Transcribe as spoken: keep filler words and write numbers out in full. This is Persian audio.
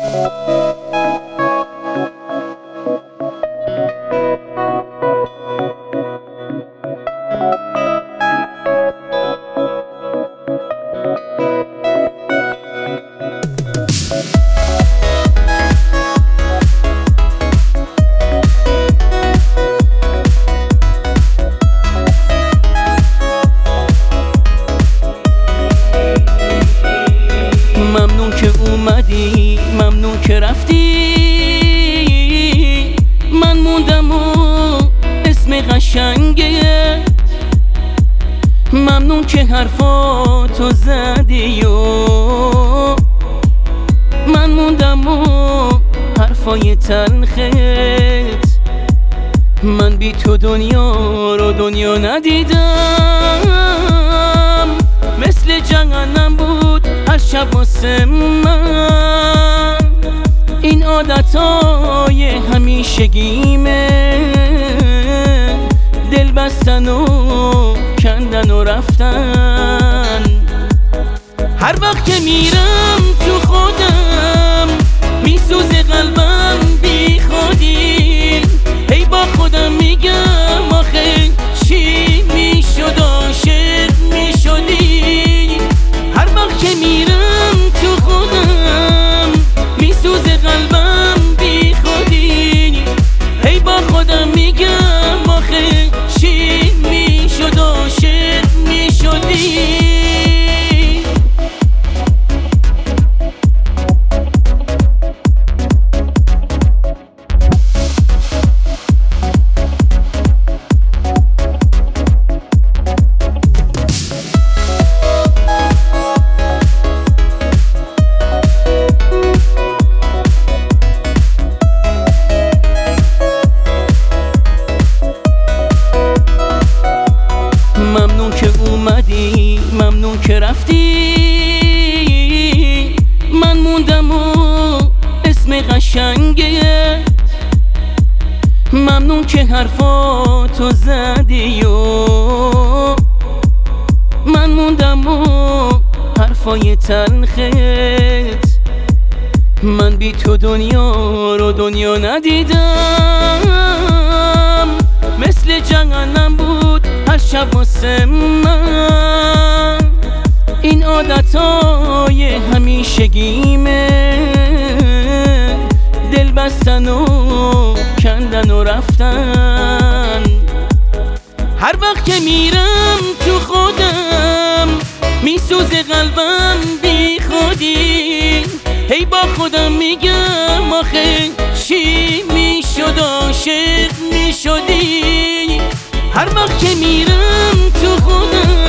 ممنون که اومدی، ممنون که رفتی، من موندم و اسم قشنگه. ممنون که حرفاتو زدی و من موندم و حرفای تلخت. من بی تو دنیا رو دنیا ندیدم، مثل جهنم بود هر شب واسه من. این عادتهای همیشگیمه، دل بستن و کندن و رفتن. هر وقت که میرم تو خودم میسوزه قلبم بی خودی. هی با خودم میگم آخه چی میشد عاشق میشدی. هر وقت که میرم تو خودم میسوزه قلبم بی خودی. هی با خودم میگم آخه چی میشد عاشق میشدی. ممنون که اومدی، ممنون که رفتی، من موندم و اسم قشنگه. ممنون که حرفاتو زدی و من موندم و حرفای تلخت. من بی تو دنیا رو دنیا ندیدم، مثل جهنم بود هر شب واسه من. این عادتهای همیشگیمه، دل بستن و کندن و رفتن. هر وقت که میرم تو خودم میسوزه قلبم بی خودی. هی با خودم میگم آخه چی میشد عاشق میشدی. هر وقت که میرم تو خودم